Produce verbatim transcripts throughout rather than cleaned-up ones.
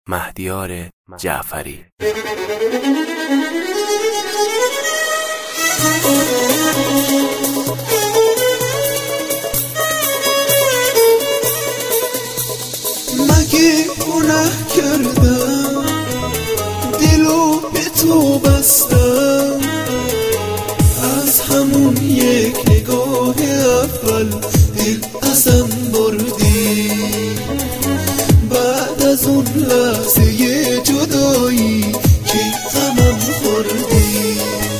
مهدیار جعفری. مگه گناه کردم دلو به تو بستم، از همون یک نگاه اول دل ازم بردی، بعد از اون لحظه جدایی که غمم خوردی.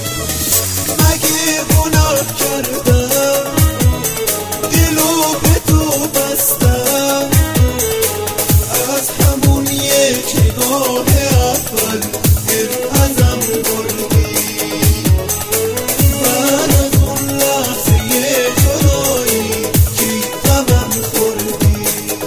مگه گناه کردم دلو به تو بستم، از همون یک نگاه اول دل ازم بردی، بعد از اون لحظه جدایی که غمم خوردی.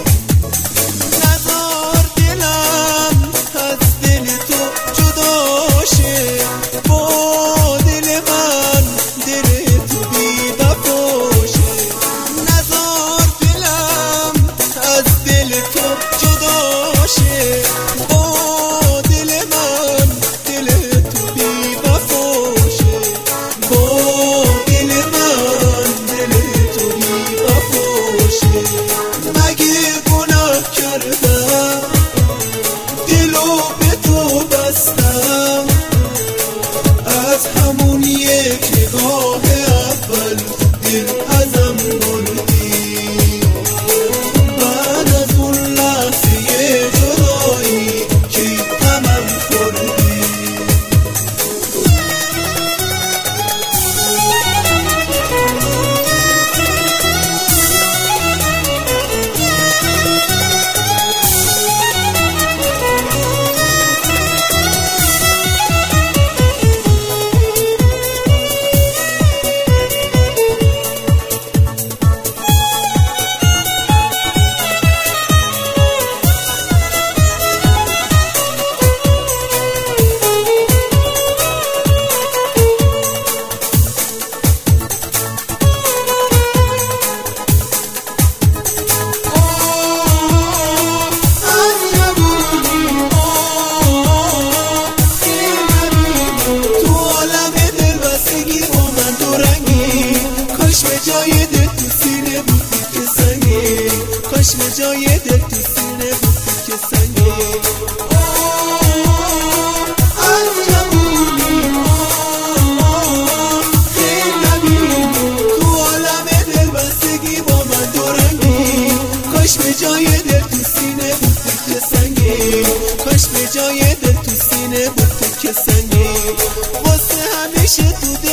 نذار دلم از دل تو جدا شه، با دل من دل تو بی وفا شه. نذار دلم از دل تو جدا شه، با دل من دل تو بی وفا شه، با دل من دل تو بی وفا شه. مگه گناه کردم دلو به تو بستم، از همون یک نگاه اول دل ازم بردی، بعد از اون لحظه جدایی که غمم خوردی. جای دل تو سینه بودی که سنگه، کاش به جای دل تو سینه بودی که سنگه. از جوونی خیلی نبینی، تو عالم دل بستگی با من دورنگی، کاش به جای دل تو سینه بودی که سنگه، کاش به جای دل تو سینه بودی که سنگه. واسه همیشه تو